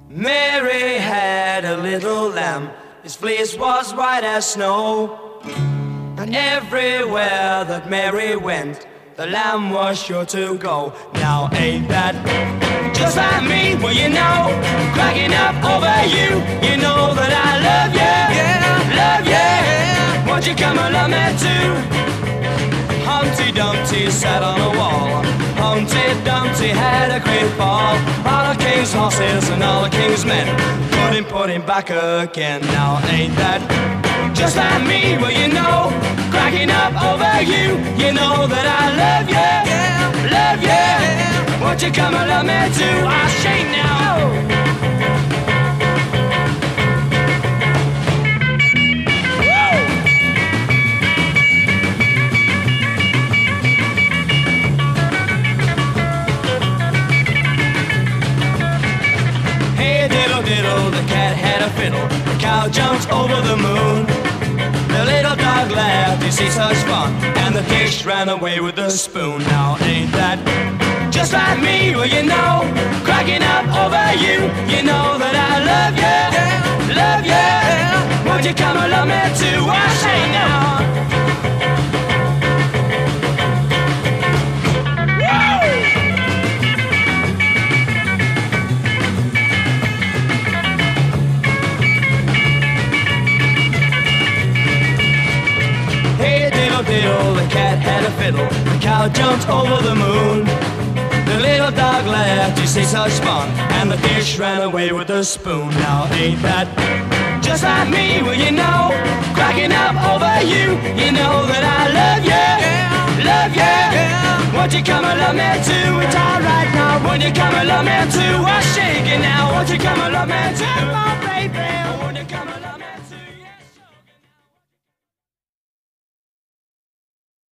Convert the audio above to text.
Mary had a little lamb, his fleece was white as snow. And everywhere that Mary went, the lamb was sure to go. Now ain't that just like me? Well, you know, cracking up over you. You know that I love you, yeah, love you, yeah. Won't you come and love me too? Humpty Dumpty sat on a wall. Humpty Dumpty had a great fall. All the king's horses and all the king's men put him back again. Now ain't that just like me? Well, you know, cracking up over you. You know that I love you, yeah, love you, yeah. Won't you come and love me too? I'll shake now. Diddle, the cat had a fiddle. The cow jumped over the moon. The little dog laughed to see such fun, and the fish ran away with the spoon. Now ain't that just like me? Well, you know, cracking up over you. You know that I love you, yeah, love you, yeah. Won't you come and love me too? I say now. Diddle, the cat had a fiddle. The cow jumped over the moon. The little dog laughed to see such fun, and the fish ran away with the spoon. Now ain't that just like me? Well, you know, cracking up over you. You know that I love you, yeah, love you, yeah. Won't you come and love me too? It's alright now. Won't you come and love me too? I'm shaking now. Won't you come and love me too? Oh, baby, won't you come and